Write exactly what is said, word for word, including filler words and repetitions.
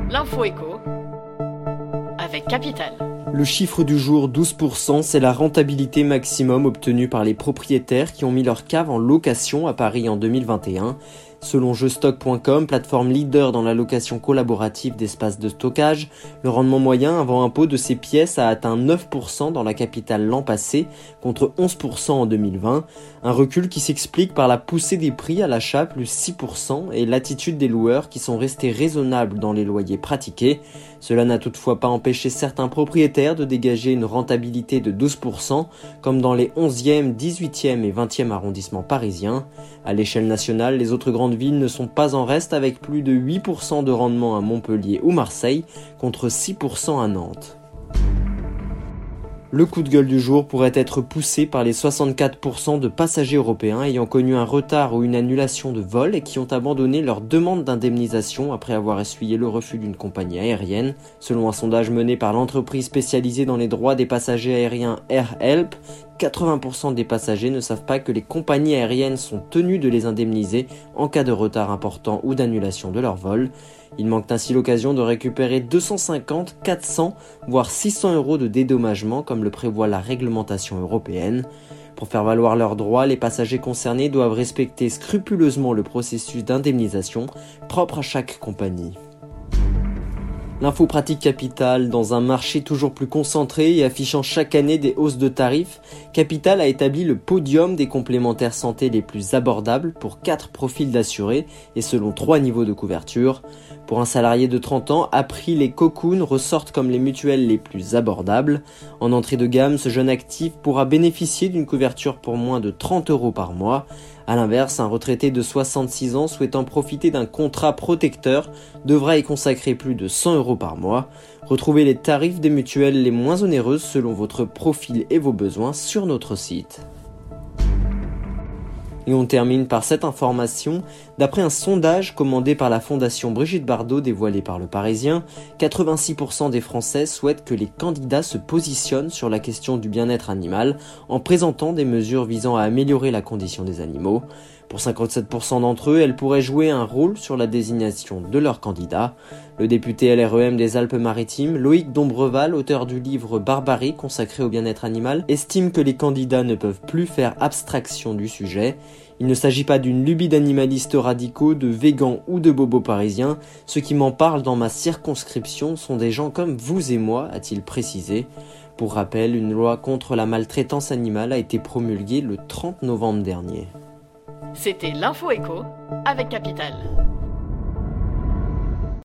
L'info éco avec Capital. Le chiffre du jour, douze pour cent, c'est la rentabilité maximum obtenue par les propriétaires qui ont mis leur cave en location à Paris en deux mille vingt et un. Selon Jeustock point com, plateforme leader dans la location collaborative d'espaces de stockage, le rendement moyen avant impôt de ces pièces a atteint neuf pour cent dans la capitale l'an passé, contre onze pour cent en deux mille vingt. Un recul qui s'explique par la poussée des prix à l'achat, plus six pour cent, et l'attitude des loueurs qui sont restés raisonnables dans les loyers pratiqués. Cela n'a toutefois pas empêché certains propriétaires de dégager une rentabilité de douze pour cent, comme dans les onzième, dix-huitième et vingtième arrondissements parisiens. À l'échelle nationale, les autres grandes villes ne sont pas en reste avec plus de huit pour cent de rendement à Montpellier ou Marseille, contre six pour cent à Nantes. Le coup de gueule du jour pourrait être poussé par les soixante-quatre pour cent de passagers européens ayant connu un retard ou une annulation de vol et qui ont abandonné leur demande d'indemnisation après avoir essuyé le refus d'une compagnie aérienne. Selon un sondage mené par l'entreprise spécialisée dans les droits des passagers aériens AirHelp, quatre-vingts pour cent des passagers ne savent pas que les compagnies aériennes sont tenues de les indemniser en cas de retard important ou d'annulation de leur vol. Ils manquent ainsi l'occasion de récupérer deux cent cinquante, quatre cents, voire six cents euros de dédommagement comme le prévoit la réglementation européenne. Pour faire valoir leurs droits, les passagers concernés doivent respecter scrupuleusement le processus d'indemnisation propre à chaque compagnie. L'info pratique Capital, dans un marché toujours plus concentré et affichant chaque année des hausses de tarifs, Capital a établi le podium des complémentaires santé les plus abordables pour quatre profils d'assurés et selon trois niveaux de couverture. Pour un salarié de trente ans, April et Cocoon ressortent comme les mutuelles les plus abordables. En entrée de gamme, ce jeune actif pourra bénéficier d'une couverture pour moins de trente euros par mois. A l'inverse, un retraité de soixante-six ans souhaitant profiter d'un contrat protecteur devra y consacrer plus de cent euros par mois. Retrouvez les tarifs des mutuelles les moins onéreuses selon votre profil et vos besoins sur notre site. Et on termine par cette information. D'après un sondage commandé par la Fondation Brigitte Bardot dévoilé par Le Parisien, quatre-vingt-six pour cent des Français souhaitent que les candidats se positionnent sur la question du bien-être animal en présentant des mesures visant à améliorer la condition des animaux. Pour cinquante-sept pour cent d'entre eux, elles pourraient jouer un rôle sur la désignation de leurs candidats. Le député L R E M des Alpes-Maritimes, Loïc Dombreval, auteur du livre Barbarie consacré au bien-être animal, estime que les candidats ne peuvent plus faire abstraction du sujet. Il ne s'agit pas d'une lubie d'animalistes radicaux, de végans ou de bobos parisiens. Ceux qui m'en parlent dans ma circonscription sont des gens comme vous et moi, a-t-il précisé. Pour rappel, une loi contre la maltraitance animale a été promulguée le trente novembre dernier. C'était l'info éco avec Capital.